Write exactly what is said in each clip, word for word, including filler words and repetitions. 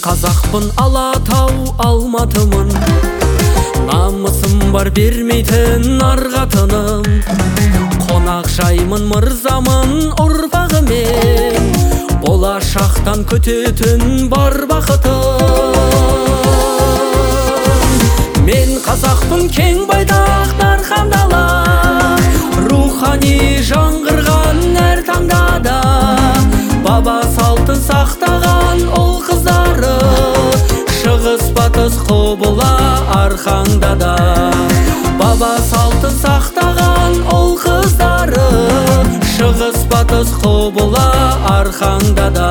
қазақпын, Алатау Алматымын, намысым бар бермейтін арғатыным. Қонақ жаймын, мырзамын ұрпағымен, болашақтан күтетін бар бақытым. Мен қазақпын, кең байтақ дархан дала, рухани жаңғырған әр таңдада. Баба салтын сақтаған ол қыздары, шығыс батыс құбыла арқаңдада. Баба салтын сақтаған ол қыздары, шығыс батыс құбыла арқаңдада.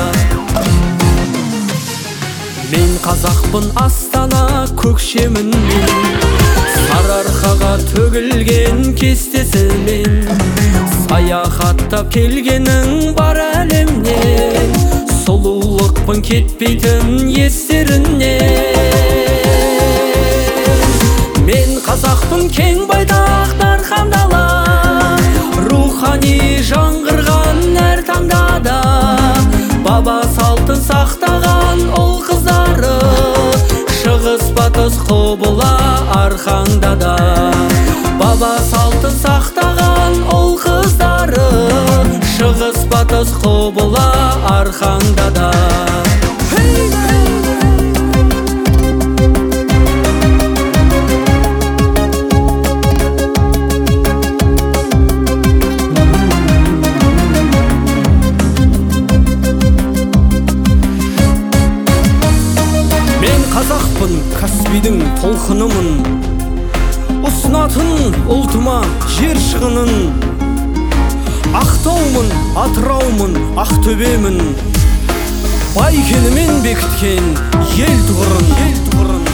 Мен қазақпын, Астана көкшемінен, Сарыарқаға төгілген кестесімен, саяхаттап келгенің бар әлемнен, сұлулықпын кетпейтін естерінен. Мен қазақпын, кең байтақ дархан дала, рухани жаңғырған әр таңдада. Баба салтын сақтаған ол қыздары, шығыс батыс құбыла арқаңдада. Баба салтын сақтаған ол қыздары, шығыс батыс құбыла арқаңдада. Қазақпын, Каспийдің толқынымын, ұсынатын ұлтыма жер шығынын. Ақтаумын, Атыраумын, Ақтөбемін, Байкенімен бекіткен ел тұғырын.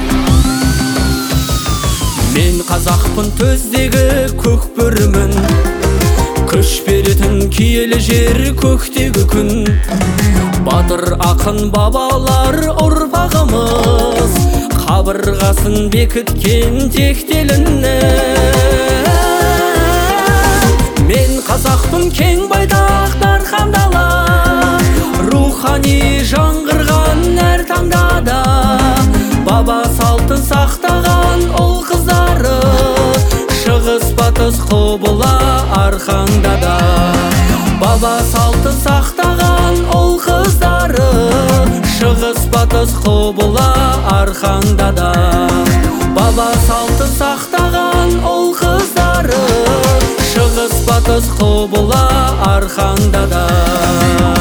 Мен қазақпын, төздегі көк бөрімін, күш беретін киелі жер көктегі күн. Батыр ақын бабалар ұрпағымыз, қабырғасын бекіткен тектеліні. Мен қазақпын, кең байтақ дархан дала, рухани жаңғырған әр таңдада. Баба салтын сақтаған ол қыздары, шығыс батыс құбыла арқаңдада. Баба салтын сақтаған ол қыздары, шығыс батыс құбыла арқаңдада. Баба салтын сақтаған ол қыздары, шығыс батыс құбыла арқаңдада.